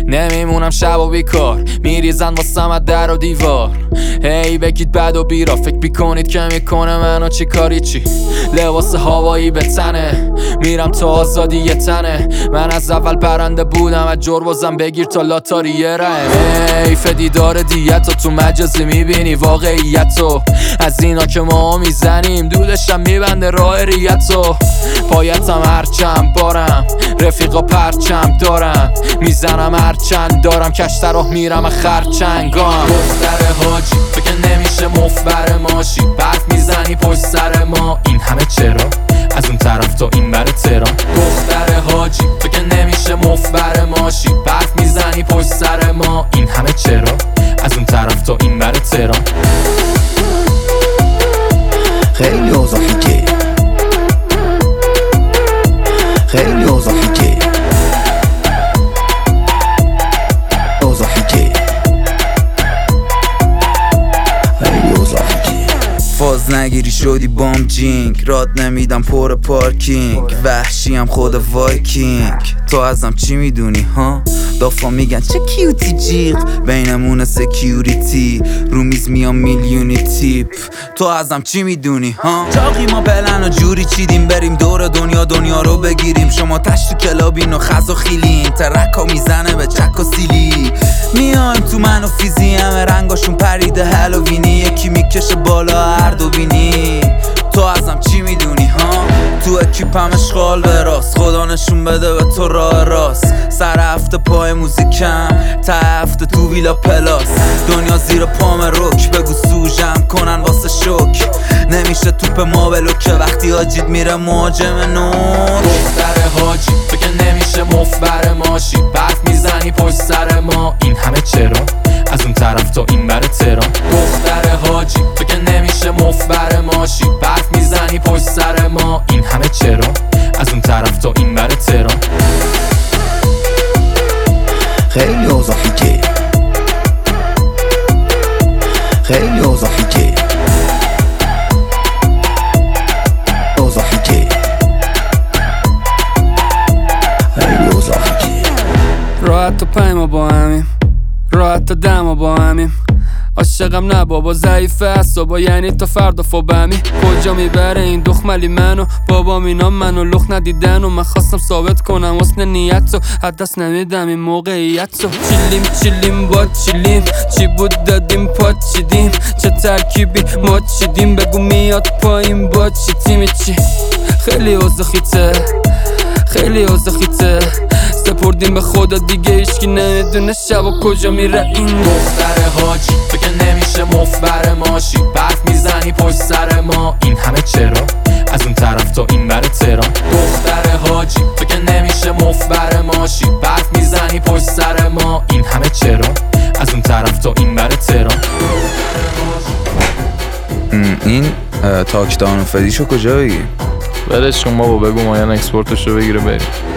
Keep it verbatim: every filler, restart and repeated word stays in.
نمیمونم شب و بیکار، میریزن واسم از در و دیوار. هی بگید بد و بیرا، فکر بیکنید که میکنه منو چی کاری چی. لباس هوایی به تنه، میرم تا آزادی یه تنه. من از اول پرنده بودم، از جربازم بگیر تا لاتاری یه رم. حیف دیدار دیتو، تو مجازی میبینی واقعیتو. از اینا که ما میزنیم دودشم میبنده راه ریتو. پایتم هرچند بارم، رفیقا پرچم دارم. میزنم هرچند دارم، کشت راه میرم خرچنگام. دختر حاجی فکر نمیشه مفبر ماشی، برف میزنی پشت سر ما، این همه چرا؟ از اون طرف تا این بر تهران. دختر حاجی فکر نمیشه مفبر ماشی، برف میزنی پشت سر ما، این همه چرا؟ از اون طرف تا این بر تهران. خیلی اوضاع فیکه، خیلی اوضاع فیکه، اوضاع فیکه، خیلی اوضاع فیکه. فاز نگیری شدی بام جینگ، راد نمیدم پر پارکینگ. وحشیم خود وایکینگ، تو ازم چی میدونی ها؟ دافا میگن چه کیوتی جیغ، بینمون سکیوریتی، رو میز میام میلیونی تیپ. تو ازم چی میدونی ها؟ چاقی ما پلن و جوری چیدیم، بریم دور دنیا دنیا رو بگیریم. شما تش تو کلابین و خز و خیلین، ترکا میزنه به چک و سیلی. میایم تو من و فیزی، همه رنگاشون پریده هالووینی. یکی میکشه بالا هر دو بینی. تو ازم چی میدونی ها؟ تو اکیپم اشغال به راست، خدا نشون بده به تو راه راست. سر هفته پای موزیکم، تا هفته تو ویلا پلاس. دنیا زیر پام روک، بگو سوژم کنن واسه شوک. نمیشه توپ ما بلوکه وقتی حاجید میره مهاجم نور. دختر حاجی فکر نمیشه مفبر ماشی، برف میزنی پشت سر ما، این همه چرا؟ از اون طرف تا این بر تهران. دختر حاجی فکر نمیشه مفبر ماشی، برف میزنی پشت سر ما، این همه چرا؟ از اون طرف تا این بر تهران. خیلی اوضاع فیکه، خیلی اوضاع فیکه، اوضاع فیکه، خیلی اوضاع فیکه. راحت تا پای ما با همیم، راحت تا دم ما با همیم. عاشقم نه بابا ضعیفه اعصابا، یعنی تا فردا فوبمی. کجا میبره این دخملی منو؟ بابام اینا منو لخ ندیدن و من خواستم ثابت کنم حسن نیت رو، از دست نمیدم این موقعیت رو. چیلیم چیلیم با چیلیم، چی بود دادیم پا چیدیم. چه ترکیبی ما چیدیم، بگو میاد پایین با چی تیمی چی. خیلی اوضاع خیته، خیلی اوضاع خیته. سپردیم به خدا دیگه هیچکی نمیدونه شب و کجا میره این. دختر حاجی فکر نمیشه مفبر ماشی، برف میزنی پشت سر ما، این همه چرا؟ از اون طرف تا این بر تهران. دختر حاجی فکر نمیشه مفبر ماشی، برف میزنی پشت سر ما، این همه چرا؟ از اون طرف تا این بر تهران. این تاکتان و فدیشو کجا بگی؟ ولش کن بابا، بگو مایان اکسپورتش رو بگیره بریم.